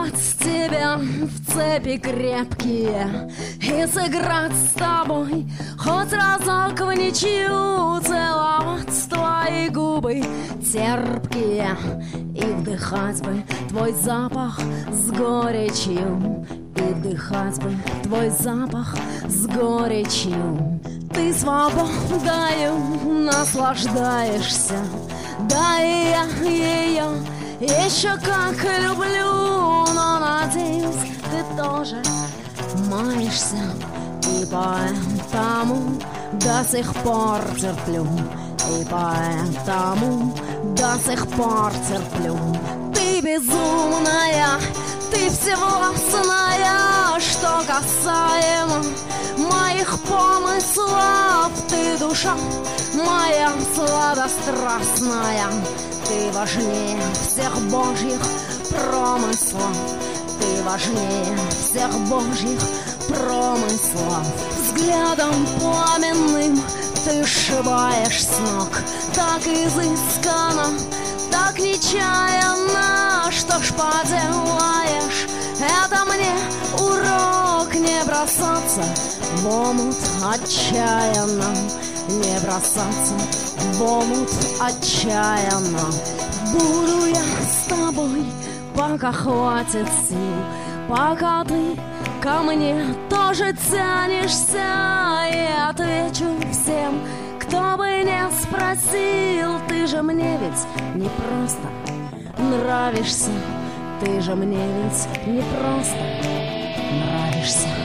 сковать тебя в цепи крепкие и сыграть с тобой хоть разок в ничью, целовать твои губы терпкие и вдыхать бы твой запах с горечью, и вдыхать бы твой запах с горечью. Ты свободою наслаждаешься, да и я ее еще как люблю, но надеюсь, ты тоже маешься, и поэтому до сих пор терплю, и поэтому до сих пор терплю. Ты безумная, ты всевластная, что касаемо моих помыслов. Ты душа моя сладострастная, ты важнее всех божьих промыслов, ты важнее всех божьих промыслов. Взглядом пламенным ты сшибаешь с ног, так изысканно, так нечаянно. Что ж поделаешь, это мне урок не бросаться в омут отчаянно, не бросаться в омут отчаянно. Буду я с тобой, пока хватит сил, пока ты ко мне тоже тянешься, и отвечу всем, кто бы не спросил. Ты же мне ведь не просто нравишься, ты же мне ведь не просто нравишься.